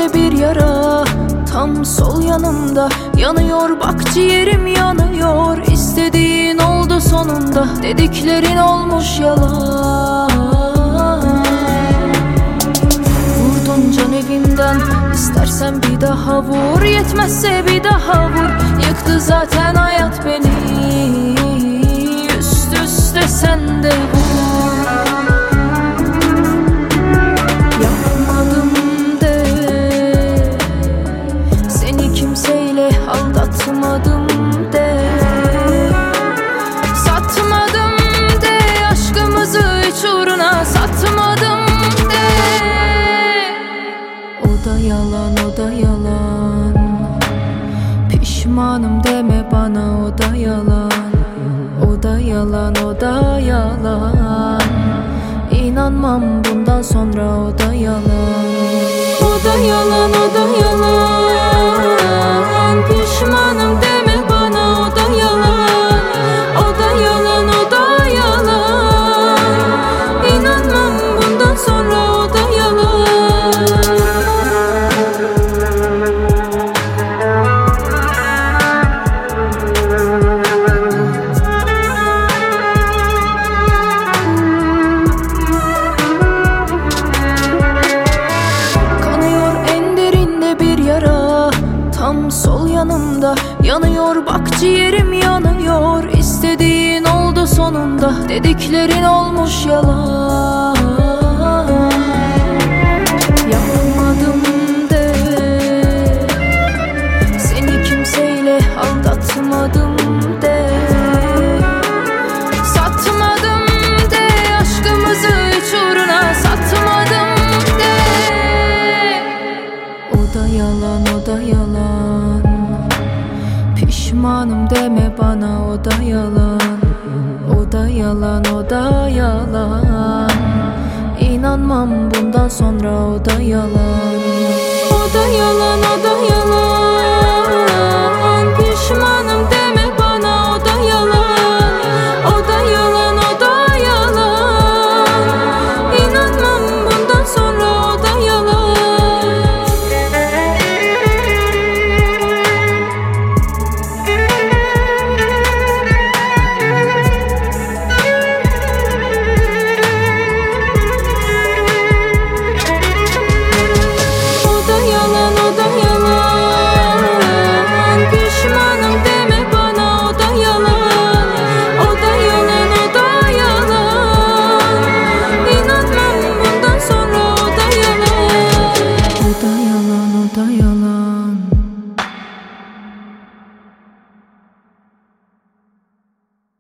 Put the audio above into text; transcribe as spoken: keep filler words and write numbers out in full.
ellerinde bir yara, tam sol yanımda. Yanıyor bak ciğerim yanıyor. İstediğin oldu sonunda, dediklerin olmuş yalan. Vurdun can evimden, istersen bir daha vur. Yetmezse bir daha vur. Yıktı zaten hayat beni, üst üste sen de vur. Yapmadım de, seni kimseyle aldatmadım de, satmadım de, aşkımızı hiç uğruna satmadım de. O da yalan, o da yalan. Pişmanım deme bana, o da yalan. O da yalan, o da yalan. İnanmam bundan sonra, o da yalan. O da yalan, o da yalan. Pişmanım deme bana, o da yalan. O da yalan, o da yalan. İnanmam bundan sonra, o da yalan. Tam sol yanımda, yanıyor bak ciğerim yanıyor. İstediğin oldu sonunda, dediklerin olmuş yalan. Yapmadım de, seni kimseyle aldatmadım de, satmadım de, aşkımızı hiç uğruna satmadım de. O da yalan, o da yalan. Pişmanım deme bana, o da yalan. O da yalan, o da yalan. İnanmam bundan sonra, o da yalan. O da yalan, o da yalan. Pişmanım deme bana, o da yalan. O da yalan, o da yalan. İnanmam bundan sonra, o da yalan. O da yalan, o da yalan.